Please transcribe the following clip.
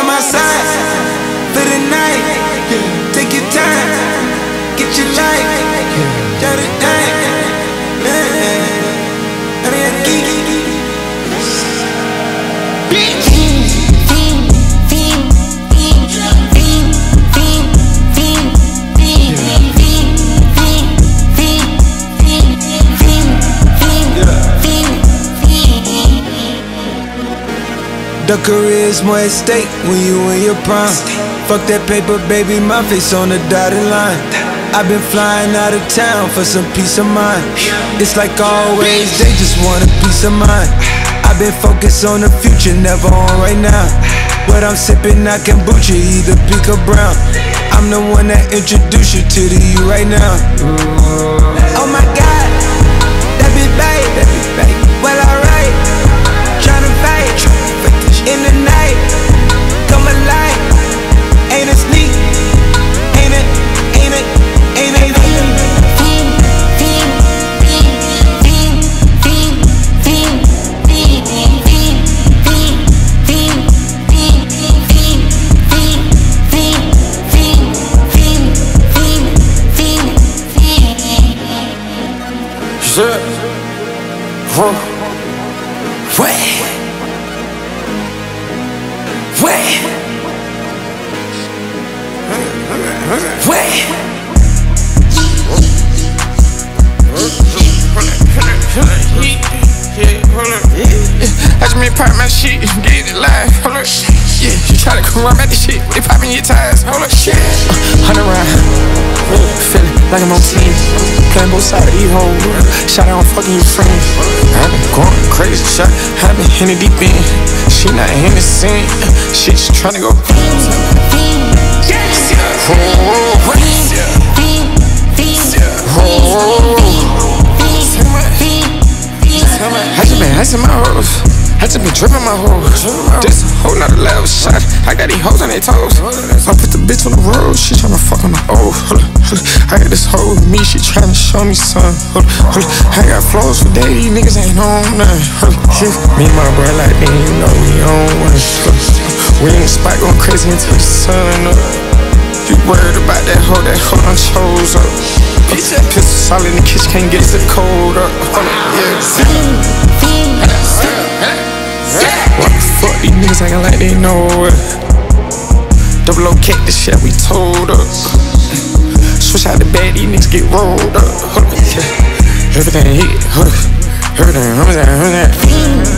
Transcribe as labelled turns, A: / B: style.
A: my side for the night. Take your time, get your life. Do the thing. I mean, I geek. The career's more at stake when you in your prime. Fuck that paper, baby, my face on the dotted line. I've been flying out of town for some peace of mind. It's like always, they just want a peace of mind. I've been focused on the future, never on right now. But I'm sipping that kombucha, either pink or brown. I'm the one that introduced you to the you right now. Oh my God, that be babe, well alright. Tryna fight in the night, come alive. Ain't it sneak? Ain't it?
B: I just pop my shit, get it live, hold up. Yeah, you try to come around at the shit, they popping your tires, hold up. Shit, 100 round, feeling like I'm on team, playing both sides of these hoes. Shot out on fucking your friends. I been going crazy, shot, I been in the deep end. She not in the scene, she just tryna go. I just been my hoes. I just been dripping my hoes. This whole nother level shot. I got these hoes on their toes. I put the bitch on the road. She tryna fuck on the O. I got this hoe with me. She tryna show me something. I got flows for days. These niggas ain't on nothing. Me and my bro like me, you know we on one. We in the spot going crazy until the sun up. You worried about that hoe done chose up. Pistol solid in the kitchen, can't get it cold up. What the fuck, these niggas acting like they know it. Double O cake, this shit we told up. Switch out the bag, these niggas get rolled up. Everything hit, everything,